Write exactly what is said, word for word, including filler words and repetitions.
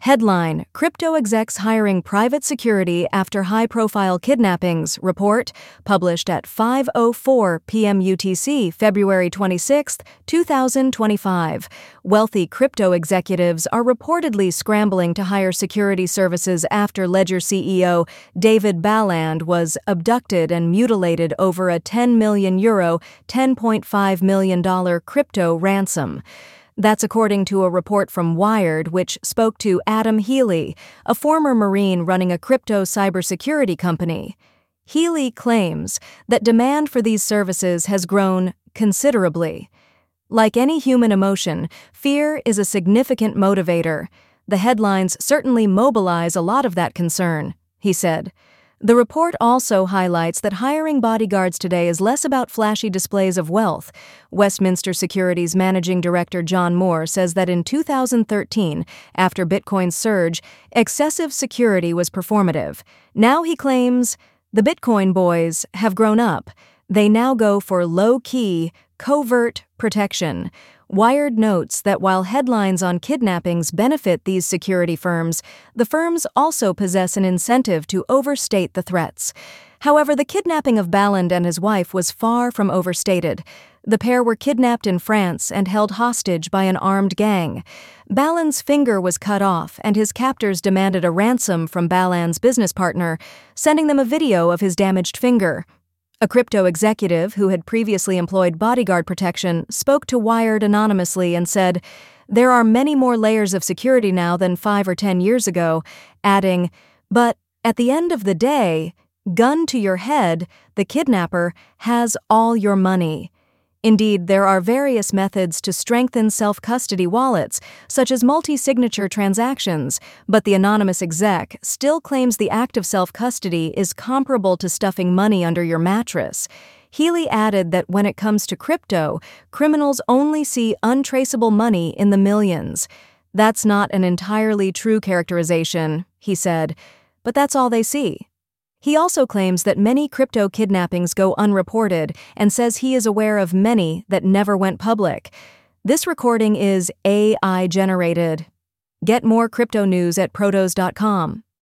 Headline: Crypto execs hiring private security after high-profile kidnappings. Report, published at five oh four p.m. U T C, February twenty-sixth, two thousand twenty-five. Wealthy crypto executives are reportedly scrambling to hire security services after Ledger C E O David Baland was abducted and mutilated over a ten million euro, ten point five million dollars crypto ransom. That's according to a report from Wired, which spoke to Adam Healy, a former Marine running a crypto cybersecurity company. Healy claims that demand for these services has grown considerably. Like any human emotion, fear is a significant motivator. The headlines certainly mobilize a lot of that concern, he said. The report also highlights that hiring bodyguards today is less about flashy displays of wealth. Westminster Securities Managing Director John Moore says that in two thousand thirteen, after Bitcoin's surge, excessive security was performative. Now he claims the Bitcoin boys have grown up. They now go for low-key, covert protection. Wired notes that while headlines on kidnappings benefit these security firms, the firms also possess an incentive to overstate the threats. However, the kidnapping of Baland and his wife was far from overstated. The pair were kidnapped in France and held hostage by an armed gang. Baland's finger was cut off, and his captors demanded a ransom from Baland's business partner, sending them a video of his damaged finger. A crypto executive who had previously employed bodyguard protection spoke to Wired anonymously and said, "There are many more layers of security now than five or ten years ago," adding, "But at the end of the day, gun to your head, the kidnapper has all your money." Indeed, there are various methods to strengthen self-custody wallets, such as multi-signature transactions, but the anonymous exec still claims the act of self-custody is comparable to stuffing money under your mattress. Healy added that when it comes to crypto, criminals only see untraceable money in the millions. That's not an entirely true characterization, he said, but that's all they see. He also claims that many crypto kidnappings go unreported and says he is aware of many that never went public. This recording is A I generated. Get more crypto news at protos dot com.